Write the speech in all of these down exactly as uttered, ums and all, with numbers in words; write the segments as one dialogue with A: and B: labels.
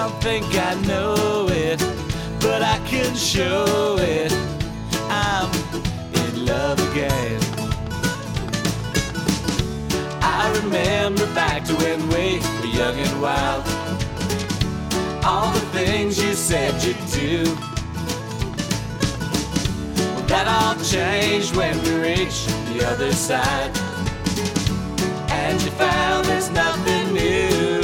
A: don't think I know it, but I can show it. I'm in love again. I remember back to when we were young and wild, all the things you said you'd do. Well, that all changed when we reached the other side, and you found there's nothing new.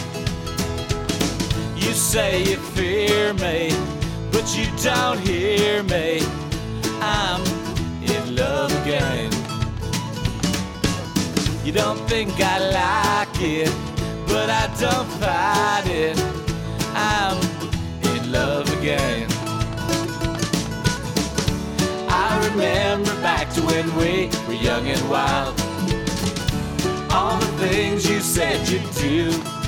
A: You say you fear me, but you don't hear me. I'm in love again. You don't think I like it, but I don't fight it. I'm in love again. I remember back to when we were young and wild, all the things you said you'd do.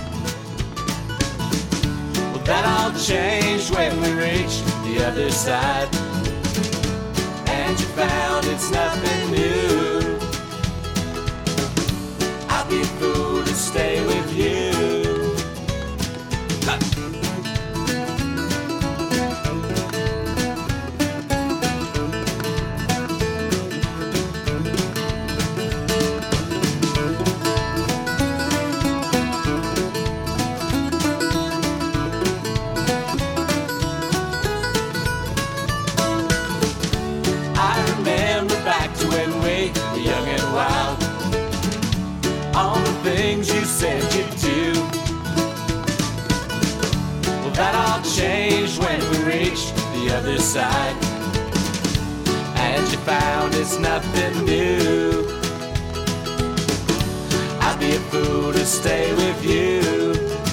A: Well, that all changed when we reached the other side, and you found it's nothing new. I'd be a fool to stay with you. When we were young and wild, all the things you said you'd do. Well, that all changed when we reached the other side, and you found it's nothing new. I'd be a fool to stay with you.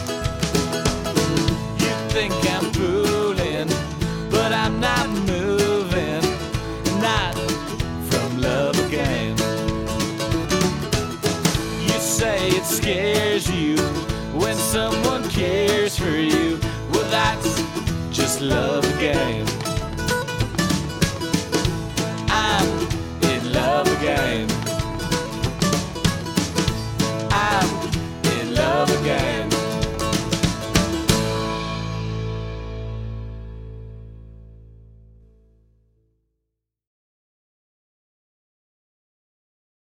A: You think I'm fooling, but I'm not moving, not love again. You say it scares you when someone cares for you. Well, that's just love again.